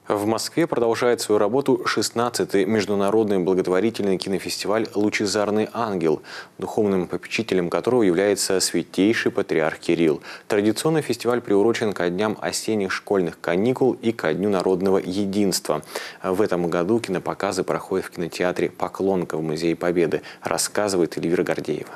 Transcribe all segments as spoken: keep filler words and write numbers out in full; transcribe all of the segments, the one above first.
В Москве продолжает свою работу шестнадцатый международный благотворительный кинофестиваль «Лучезарный ангел», духовным попечителем которого является святейший патриарх Кирилл. Традиционно фестиваль приурочен ко дням осенних школьных каникул и ко Дню народного единства. В этом году кинопоказы проходят в кинотеатре «Поклонка» в Музее Победы, рассказывает Эльвира Гордеева.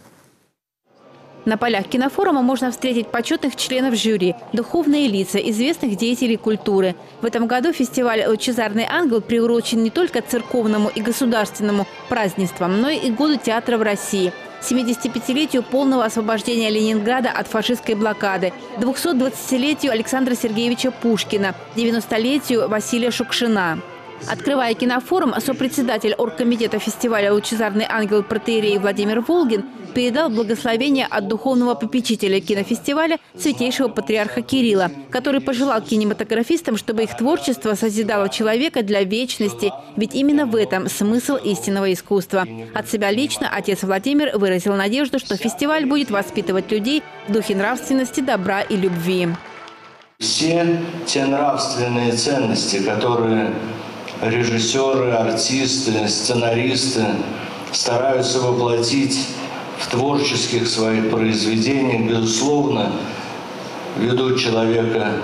На полях кинофорума можно встретить почетных членов жюри, духовные лица, известных деятелей культуры. В этом году фестиваль «Лучезарный ангел» приурочен не только церковному и государственному празднествам, но и году театра в России, семидесятипятилетию полного освобождения Ленинграда от фашистской блокады, двухсотдвадцатилетию Александра Сергеевича Пушкина, девяностолетию Василия Шукшина. Открывая кинофорум, сопредседатель оргкомитета фестиваля «Лучезарный ангел» протоиерей Владимир Волгин передал благословение от духовного попечителя кинофестиваля святейшего патриарха Кирилла, который пожелал кинематографистам, чтобы их творчество созидало человека для вечности, ведь именно в этом смысл истинного искусства. От себя лично отец Владимир выразил надежду, что фестиваль будет воспитывать людей в духе нравственности, добра и любви. Все те нравственные ценности, которые режиссеры, артисты, сценаристы стараются воплотить в творческих своих произведениях, безусловно, ведут человека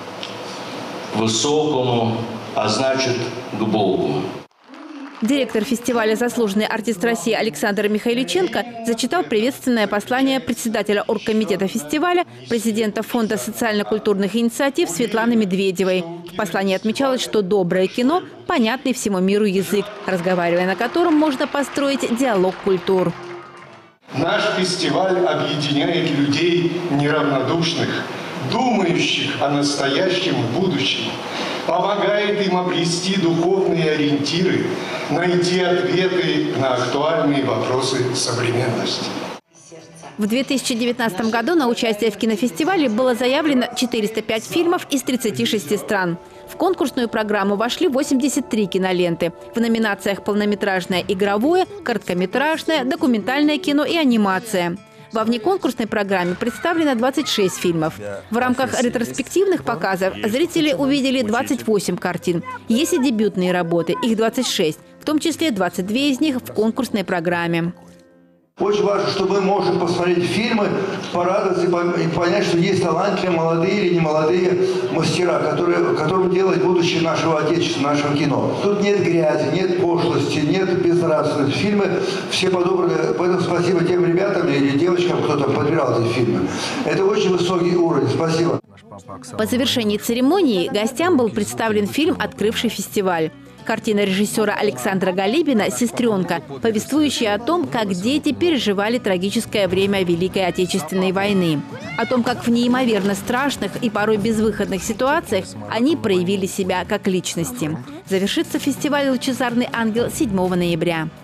к высокому, а значит, к Богу. Директор фестиваля, заслуженный артист России Александр Михайличенко, зачитал приветственное послание председателя оргкомитета фестиваля, президента Фонда социально-культурных инициатив Светланы Медведевой. В послании отмечалось, что доброе кино – понятный всему миру язык, разговаривая на котором можно построить диалог культур. Наш фестиваль объединяет людей неравнодушных, думающих о настоящем будущем, помогает им обрести духовные ориентиры, найти ответы на актуальные вопросы современности. В две тысячи девятнадцатом году на участие в кинофестивале было заявлено четыреста пять фильмов из тридцати шести стран. В конкурсную программу вошли восемьдесят три киноленты. В номинациях полнометражное, игровое, короткометражное, документальное кино и анимация. Во внеконкурсной программе представлено двадцать шесть фильмов. В рамках ретроспективных показов зрители увидели двадцать восемь картин. Есть и дебютные работы, их двадцать шесть, в том числе двадцать две из них в конкурсной программе. Очень важно, чтобы мы можем посмотреть фильмы, порадоваться и понять, что есть талантливые, молодые или немолодые мастера, которые, которым делать будущее нашего отечества, нашего кино. Тут нет грязи, нет пошлости, нет безнравственности. Фильмы все подобраны. Поэтому спасибо тем ребятам или девочкам, кто там подбирал эти фильмы. Это очень высокий уровень. Спасибо. По завершении церемонии гостям был представлен фильм, открывший фестиваль. Картина режиссера Александра Галибина «Сестренка», повествующая о том, как дети переживали трагическое время Великой Отечественной войны. О том, как в неимоверно страшных и порой безвыходных ситуациях они проявили себя как личности. Завершится фестиваль «Лучезарный ангел» седьмого ноября.